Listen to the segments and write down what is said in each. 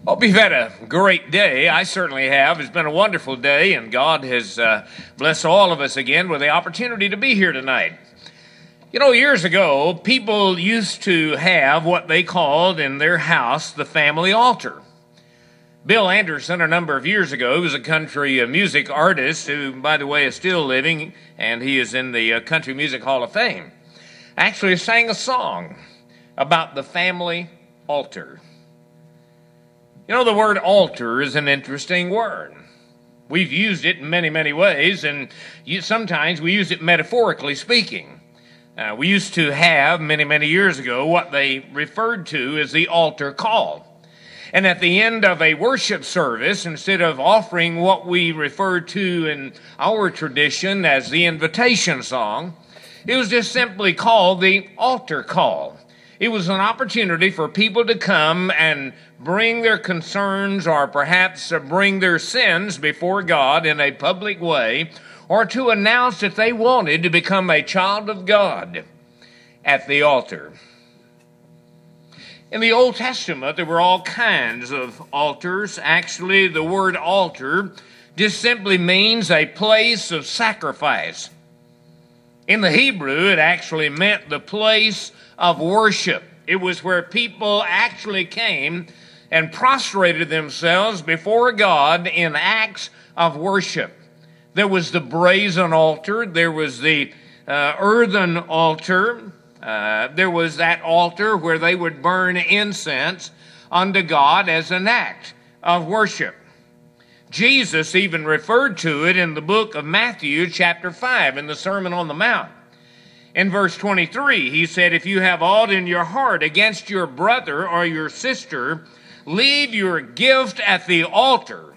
Hope you've had a great day. I certainly have. It's been a wonderful day, and God has blessed all of us again with the opportunity to be here tonight. You know, years ago, people used to have what they called in their house the family altar. Bill Anderson, a number of years ago, was a country music artist who, by the way, is still living, and he is in the Country Music Hall of Fame, actually sang a song about the family altar. You know, the word altar is an interesting word. We've used it in many, many ways, and sometimes we use it metaphorically speaking. We used to have, many, many years ago, what they referred to as the altar call. And at the end of a worship service, instead of offering what we refer to in our tradition as the invitation song, it was just simply called the altar call. It was an opportunity for people to come and bring their concerns or perhaps bring their sins before God in a public way, or to announce that they wanted to become a child of God at the altar. In the Old Testament, there were all kinds of altars. Actually, the word altar just simply means a place of sacrifice. In the Hebrew, it actually meant the place of worship. It was where people actually came and prostrated themselves before God in acts of worship. There was the brazen altar. There was the earthen altar. There was that altar where they would burn incense unto God as an act of worship. Jesus even referred to it in the book of Matthew chapter 5 in the Sermon on the Mount. In verse 23, he said, "If you have aught in your heart against your brother or your sister, leave your gift at the altar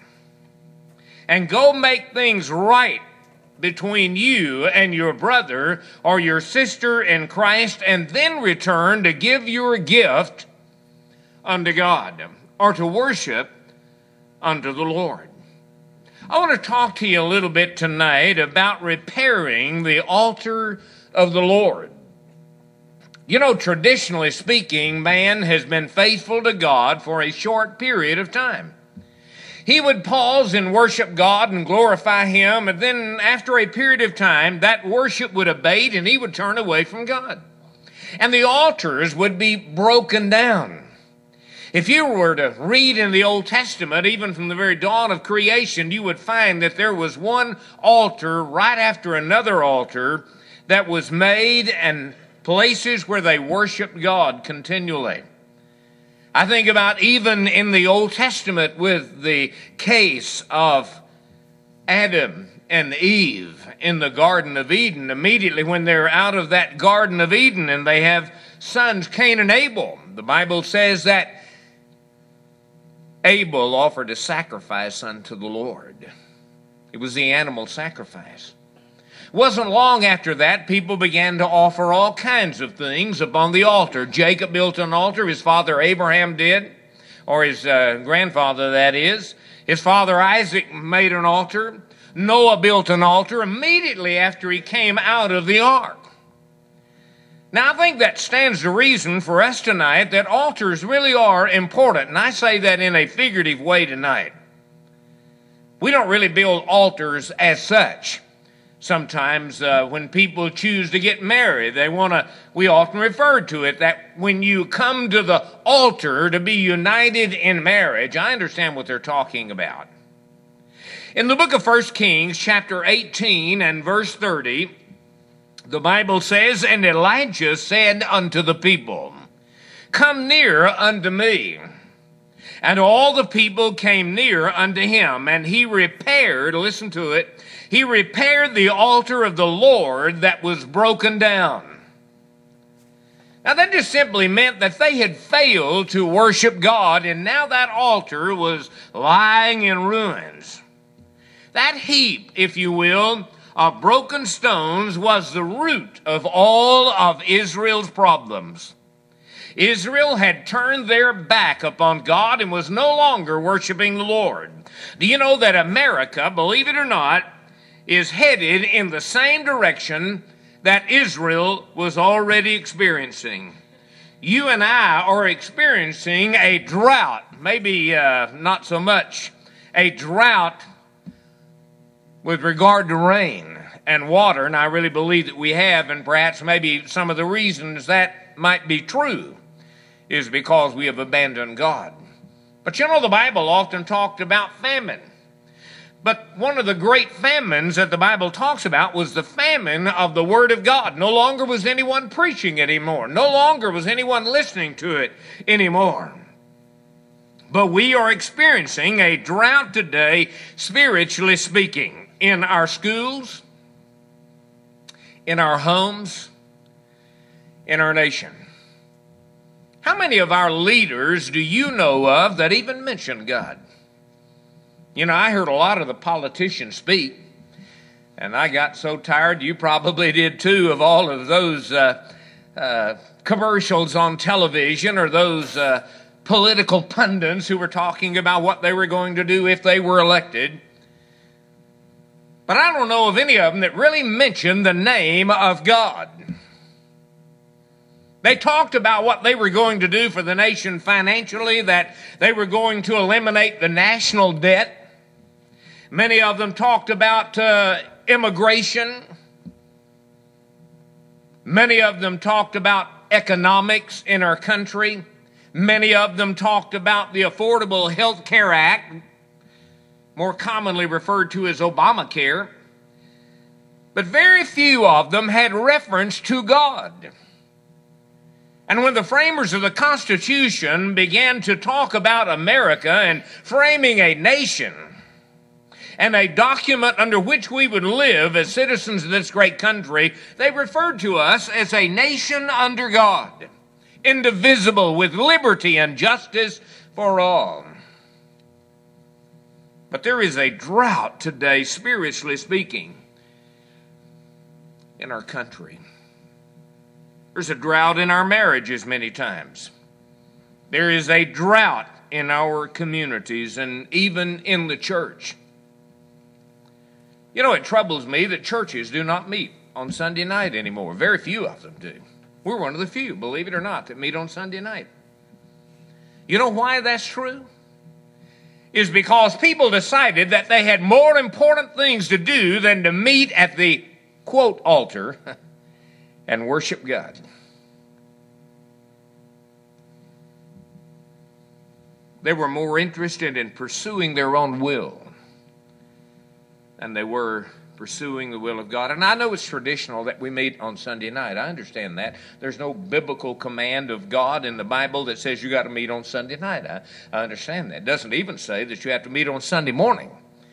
and go make things right between you and your brother or your sister in Christ, and then return to give your gift unto God," or to worship unto the Lord. I want to talk to you a little bit tonight about repairing the altar of the Lord. You know, traditionally speaking, man has been faithful to God for a short period of time. He would pause and worship God and glorify Him, and then after a period of time, that worship would abate and he would turn away from God. And the altars would be broken down. If you were to read in the Old Testament, even from the very dawn of creation, you would find that there was one altar right after another altar that was made, and places where they worshiped God continually. I think about even in the Old Testament with the case of Adam and Eve in the Garden of Eden. Immediately when they're out of that Garden of Eden and they have sons, Cain and Abel, the Bible says that Abel offered a sacrifice unto the Lord. It was the animal sacrifice. It wasn't long after that people began to offer all kinds of things upon the altar. Jacob built an altar, his father Abraham did, or his grandfather, that is. His father Isaac made an altar. Noah built an altar immediately after he came out of the ark. Now, I think that stands to reason for us tonight that altars really are important, and I say that in a figurative way tonight. We don't really build altars as such. Sometimes when people choose to get married, we often refer to it that when you come to the altar to be united in marriage, I understand what they're talking about. In the book of 1 Kings, chapter 18 and verse 30, the Bible says, "And Elijah said unto the people, Come near unto me. And all the people came near unto him, and he repaired," listen to it, "he repaired the altar of the Lord that was broken down." Now that just simply meant that they had failed to worship God, and now that altar was lying in ruins. That heap, if you will, of broken stones was the root of all of Israel's problems. Israel had turned their back upon God and was no longer worshiping the Lord. Do you know that America, believe it or not, is headed in the same direction that Israel was already experiencing? You and I are experiencing a drought, maybe not so much a drought with regard to rain and water, and I really believe that we have, and perhaps maybe some of the reasons that might be true is because we have abandoned God. But you know, the Bible often talked about famine. But one of the great famines that the Bible talks about was the famine of the Word of God. No longer was anyone preaching it anymore. No longer was anyone listening to it anymore. But we are experiencing a drought today, spiritually speaking, in our schools, in our homes, in our nation. How many of our leaders do you know of that even mention God? You know, I heard a lot of the politicians speak, and I got so tired, you probably did too, of all of those commercials on television or those political pundits who were talking about what they were going to do if they were elected. But I don't know of any of them that really mentioned the name of God. They talked about what they were going to do for the nation financially, that they were going to eliminate the national debt. Many of them talked about immigration. Many of them talked about economics in our country. Many of them talked about the Affordable Health Care Act, more commonly referred to as Obamacare. But very few of them had reference to God. And when the framers of the Constitution began to talk about America and framing a nation and a document under which we would live as citizens of this great country, they referred to us as a nation under God, indivisible, with liberty and justice for all. But there is a drought today, spiritually speaking, in our country. There's a drought in our marriages many times. There is a drought in our communities and even in the church. You know, it troubles me that churches do not meet on Sunday night anymore. Very few of them do. We're one of the few, believe it or not, that meet on Sunday night. You know why that's true? Is because people decided that they had more important things to do than to meet at the, quote, altar and worship God. They were more interested in pursuing their own will than they were pursuing the will of God. And I know it's traditional that we meet on Sunday night. I understand that. There's no biblical command of God in the Bible that says you got to meet on Sunday night. I understand that. It doesn't even say that you have to meet on Sunday morning.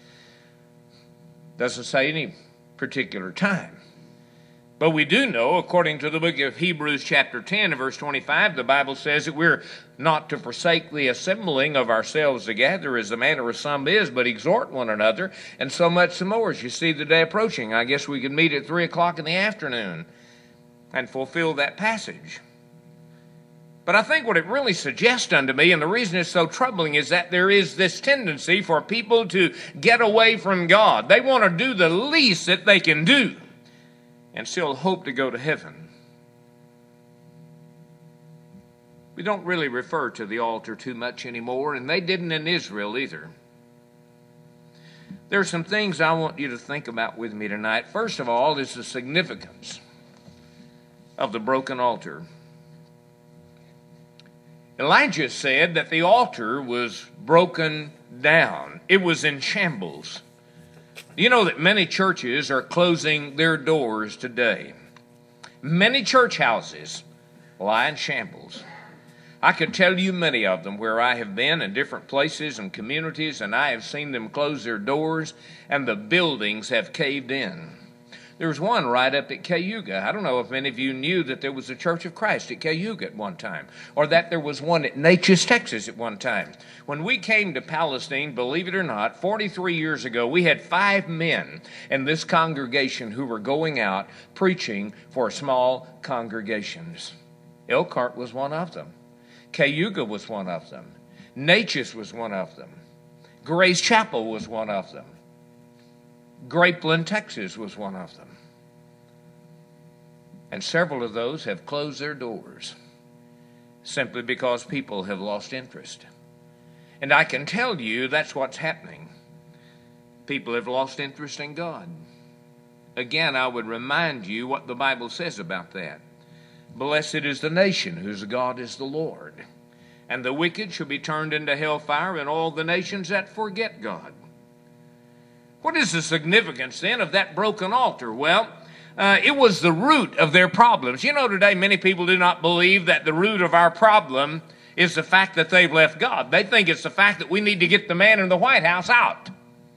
It doesn't say any particular time. But we do know, according to the book of Hebrews chapter 10 and verse 25, the Bible says that we're not to forsake the assembling of ourselves together as the manner of some is, but exhort one another, and so much the more as you see the day approaching. I guess we could meet at 3 o'clock in the afternoon and fulfill that passage. But I think what it really suggests unto me, and the reason it's so troubling, is that there is this tendency for people to get away from God. They want to do the least that they can do and still hope to go to heaven. We don't really refer to the altar too much anymore, and they didn't in Israel either. There are some things I want you to think about with me tonight. First of all is the significance of the broken altar. Elijah said that the altar was broken down. It was in shambles. Do you know that many churches are closing their doors today? Many church houses lie in shambles. I could tell you many of them where I have been in different places and communities, and I have seen them close their doors, and the buildings have caved in. There was one right up at Cayuga. I don't know if many of you knew that there was a Church of Christ at Cayuga at one time, or that there was one at Natchez, Texas at one time. When we came to Palestine, believe it or not, 43 years ago, we had 5 men in this congregation who were going out preaching for small congregations. Elkhart was one of them. Cayuga was one of them. Natchez was one of them. Grace Chapel was one of them. Grapeland, Texas was one of them. And several of those have closed their doors. simply because people have lost interest. And I can tell you that's what's happening. People have lost interest in God. Again, I would remind you what the Bible says about that. Blessed is the nation whose God is the Lord, and the wicked shall be turned into hellfire, and all the nations that forget God. What is the significance then of that broken altar? Well, it was the root of their problems. You know, today many people do not believe that the root of our problem is the fact that they've left God. They think it's the fact that we need to get the man in the White House out,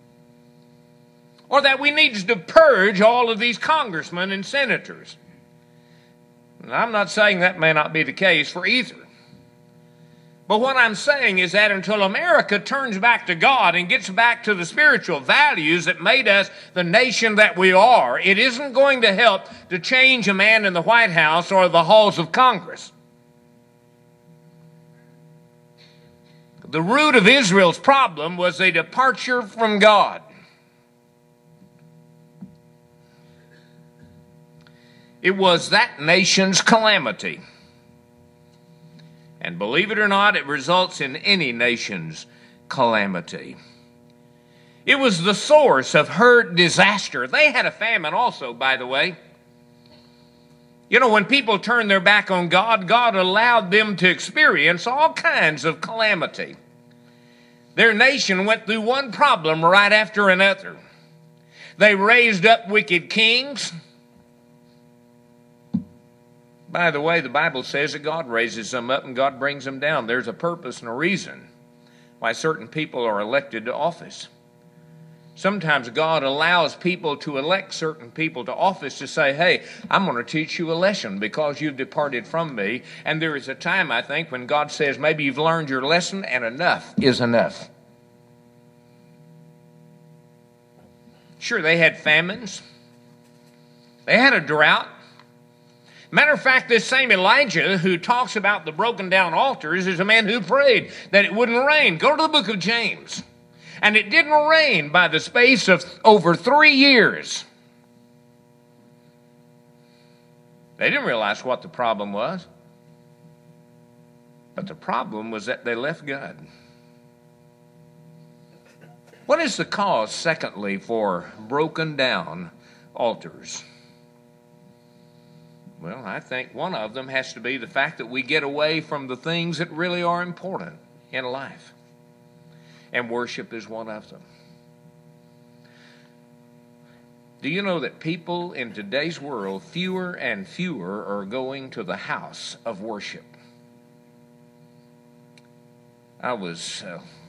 or that we need to purge all of these congressmen and senators. And I'm not saying that may not be the case for either. But what I'm saying is that until America turns back to God and gets back to the spiritual values that made us the nation that we are, it isn't going to help to change a man in the White House or the halls of Congress. The root of Israel's problem was a departure from God. It was that nation's calamity. And believe it or not, it results in any nation's calamity. It was the source of her disaster. They had a famine also, by the way. You know, when people turned their back on God, God allowed them to experience all kinds of calamity. Their nation went through one problem right after another. They raised up wicked kings. By the way, the Bible says that God raises them up and God brings them down. There's a purpose and a reason why certain people are elected to office. Sometimes God allows people to elect certain people to office to say, hey, I'm going to teach you a lesson because you've departed from me. And there is a time, I think, when God says, maybe you've learned your lesson and enough is enough. Sure, they had famines. They had a drought. Matter of fact, this same Elijah who talks about the broken down altars is a man who prayed that it wouldn't rain. Go to the book of James. And it didn't rain by the space of over 3 years. They didn't realize what the problem was. But the problem was that they left God. What is the cause, secondly, for broken down altars? Well, I think one of them has to be the fact that we get away from the things that really are important in life. And worship is one of them. Do you know that people in today's world, fewer and fewer are going to the house of worship? I was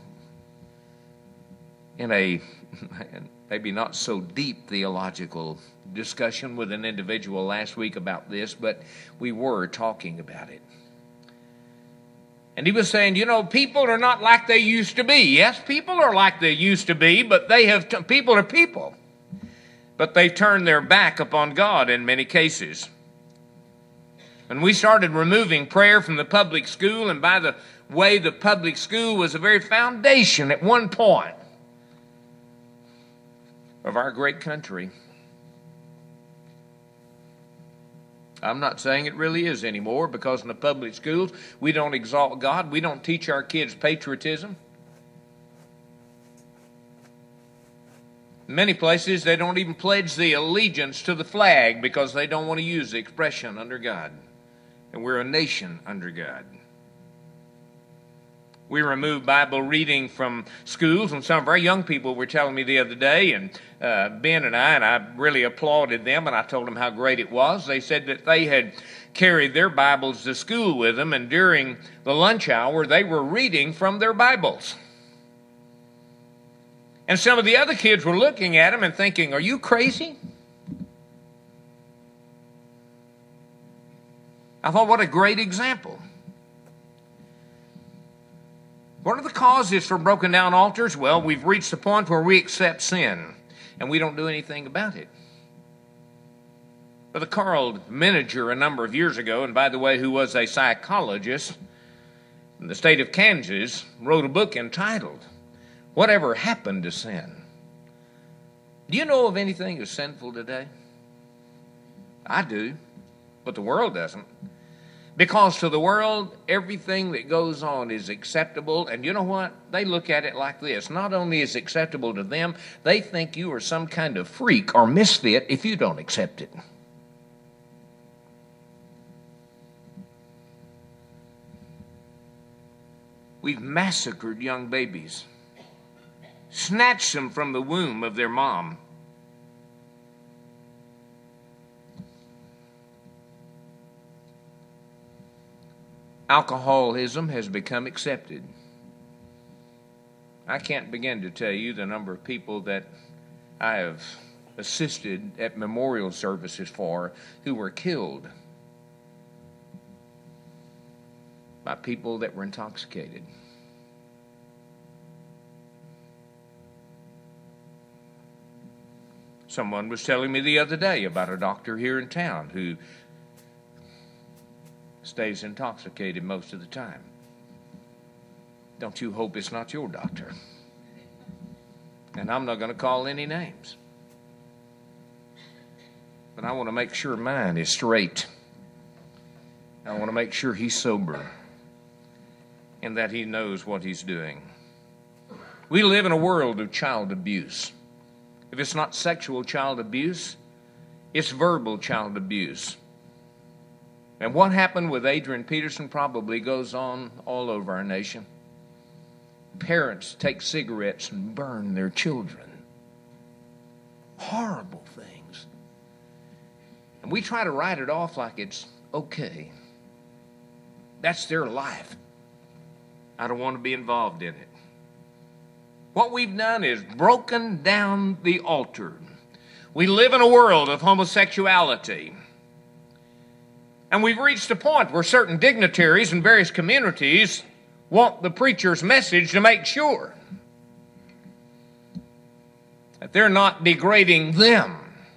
in a maybe not so deep theological discussion with an individual last week about this, but we were talking about it. And he was saying, you know, people are not like they used to be. Yes, people are like they used to be, but people are people. But they turned their back upon God in many cases. When we started removing prayer from the public school, and by the way, the public school was the very foundation at one point of our great country. I'm not saying it really is anymore, because in the public schools, we don't exalt God. We don't teach our kids patriotism. In many places, they don't even pledge the allegiance to the flag because they don't want to use the expression under God. And we're a nation under God. We remove Bible reading from schools, and some of our young people were telling me the other day, and Ben and I really applauded them, and I told them how great it was. They said that they had carried their Bibles to school with them, and during the lunch hour, they were reading from their Bibles. And some of the other kids were looking at them and thinking, are you crazy? I thought, what a great example. What are the causes for broken down altars? Well, we've reached the point where we accept sin, and we don't do anything about it. But Carl Menninger, a number of years ago, and by the way, who was a psychologist in the state of Kansas, wrote a book entitled, Whatever Happened to Sin? Do you know of anything that's sinful today? I do, but the world doesn't. Because to the world, everything that goes on is acceptable. And you know what? They look at it like this. Not only is it acceptable to them, they think you are some kind of freak or misfit if you don't accept it. We've massacred young babies, snatched them from the womb of their mom. Alcoholism has become accepted. I can't begin to tell you the number of people that I have assisted at memorial services for who were killed by people that were intoxicated. Someone was telling me the other day about a doctor here in town who stays intoxicated most of the time. Don't you hope it's not your doctor? And I'm not going to call any names. But I want to make sure mine is straight. I want to make sure he's sober and that he knows what he's doing. We live in a world of child abuse. If it's not sexual child abuse, it's verbal child abuse. And what happened with Adrian Peterson probably goes on all over our nation. Parents take cigarettes and burn their children. Horrible things. And we try to write it off like it's okay. That's their life. I don't want to be involved in it. What we've done is broken down the altar. We live in a world of homosexuality. And we've reached a point where certain dignitaries in various communities want the preacher's message to make sure that they're not degrading them,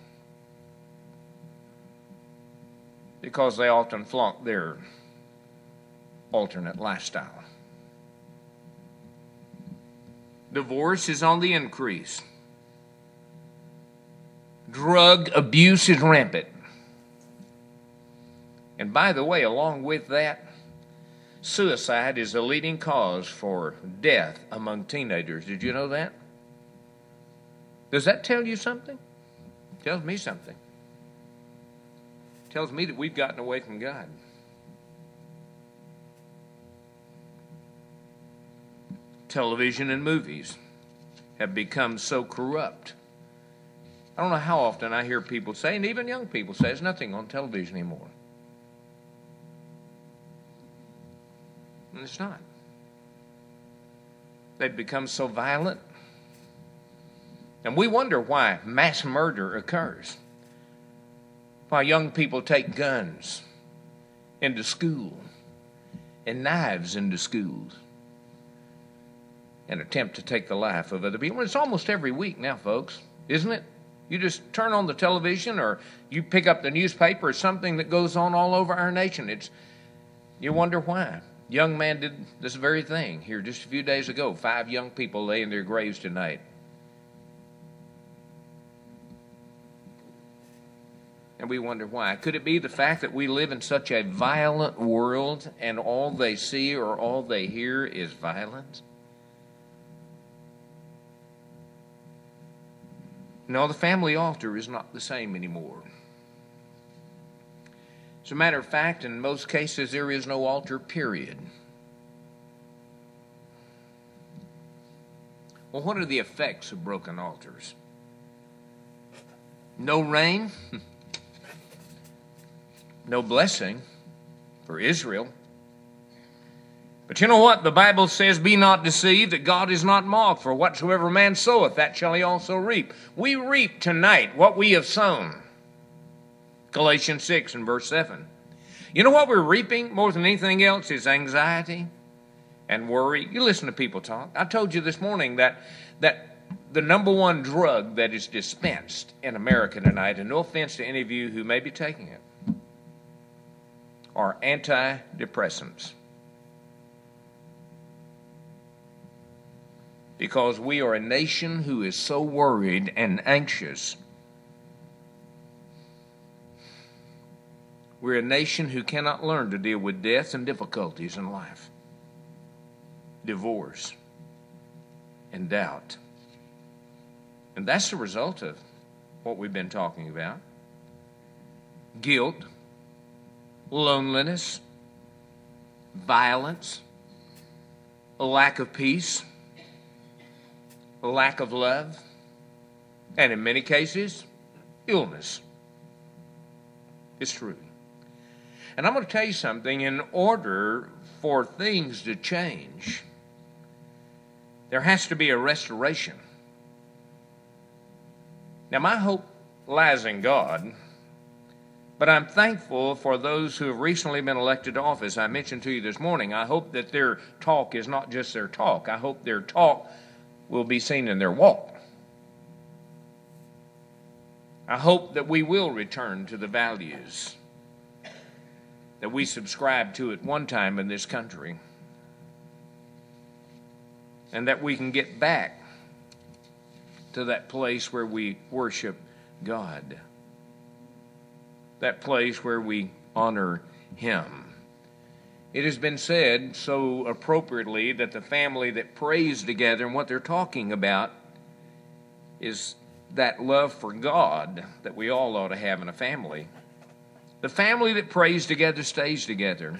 because they often flaunt their alternate lifestyle. Divorce is on the increase. Drug abuse is rampant. And by the way, along with that, suicide is a leading cause for death among teenagers. Did you know that? Does that tell you something? It tells me something. It tells me that we've gotten away from God. Television and movies have become so corrupt. I don't know how often I hear people say, and even young people say, there's nothing on television anymore. And it's not. They've become so violent. And we wonder why mass murder occurs. Why young people take guns into school and knives into schools and attempt to take the life of other people. It's almost every week now, folks, isn't it? You just turn on the television or you pick up the newspaper or something that goes on all over our nation. You wonder why. Young man did this very thing here just a few days ago. 5 young people lay in their graves tonight. And we wonder why. Could it be the fact that we live in such a violent world and all they see or all they hear is violence? No, the family altar is not the same anymore. As a matter of fact, in most cases, there is no altar, period. Well, what are the effects of broken altars? No rain, no blessing for Israel. But you know what? The Bible says, be not deceived, that God is not mocked. For whatsoever man soweth, that shall he also reap. We reap tonight what we have sown. Galatians 6 and verse 7. You know what we're reaping more than anything else is anxiety and worry. You listen to people talk. I told you this morning that the number one drug that is dispensed in America tonight, and no offense to any of you who may be taking it, are antidepressants. Because we are a nation who is so worried and anxious. We're a nation who cannot learn to deal with death and difficulties in life, divorce, and doubt. And that's the result of what we've been talking about. Guilt, loneliness, violence, a lack of peace, a lack of love, and in many cases, illness. It's true. And I'm going to tell you something. In order for things to change, there has to be a restoration. Now, my hope lies in God, but I'm thankful for those who have recently been elected to office. I mentioned to you this morning, I hope that their talk is not just their talk. I hope their talk will be seen in their walk. I hope that we will return to the values that we subscribed to at one time in this country, and that we can get back to that place where we worship God, that place where we honor Him. It has been said so appropriately that the family that prays together, and what they're talking about is that love for God that we all ought to have in a family. The family that prays together stays together.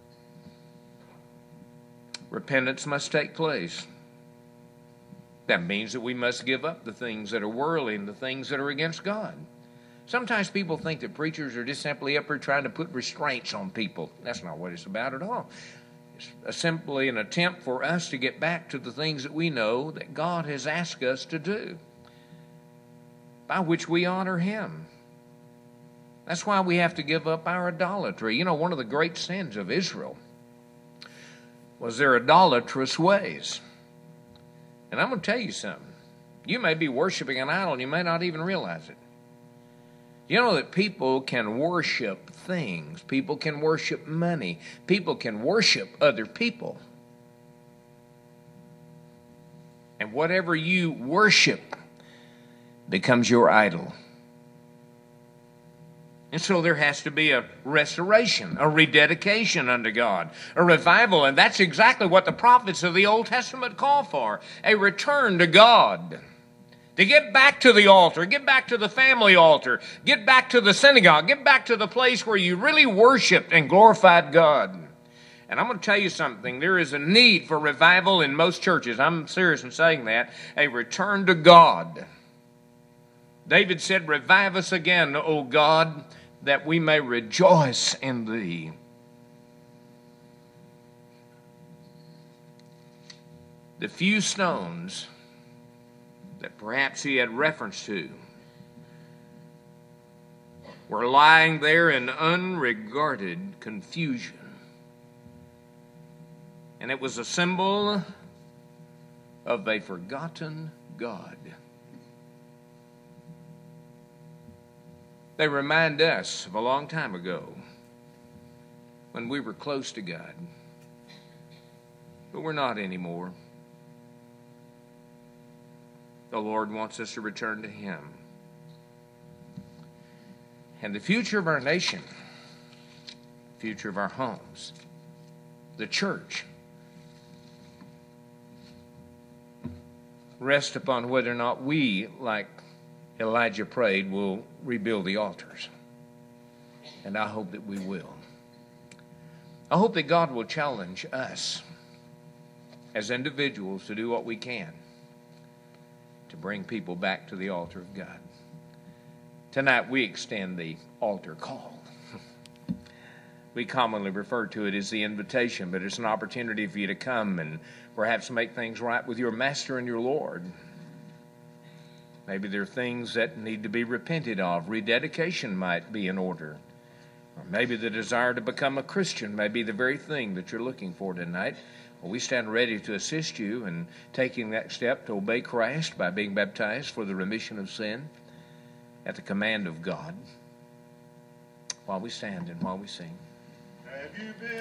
Repentance must take place. That means that we must give up the things that are worldly and the things that are against God. Sometimes people think that preachers are just simply up here trying to put restraints on people. That's not what it's about at all. It's simply an attempt for us to get back to the things that we know that God has asked us to do, by which we honor Him. That's why we have to give up our idolatry. You know, one of the great sins of Israel was their idolatrous ways. And I'm going to tell you something. You may be worshiping an idol and you may not even realize it. You know that people can worship things. People can worship money. People can worship other people. And whatever you worship becomes your idol. And so there has to be a restoration, a rededication unto God, a revival. And that's exactly what the prophets of the Old Testament call for, a return to God. To get back to the altar, get back to the family altar, get back to the synagogue, get back to the place where you really worshiped and glorified God. And I'm going to tell you something. There is a need for revival in most churches. I'm serious in saying that. A return to God. David said, "Revive us again, O God, that we may rejoice in Thee." The few stones that perhaps he had reference to were lying there in unregarded confusion. And it was a symbol of a forgotten God. They remind us of a long time ago when we were close to God, but we're not anymore. The Lord wants us to return to Him. And the future of our nation, the future of our homes, the church, rest upon whether or not we, like Elijah prayed, will rebuild the altars. And I hope that we will. I hope that God will challenge us as individuals to do what we can to bring people back to the altar of God. Tonight we extend the altar call. We commonly refer to it as the invitation, but it's an opportunity for you to come and perhaps make things right with your Master and your Lord. Maybe there are things that need to be repented of. Rededication might be in order. Or maybe the desire to become a Christian may be the very thing that you're looking for tonight. Well, we stand ready to assist you in taking that step to obey Christ by being baptized for the remission of sin at the command of God. While we stand and while we sing. Have you been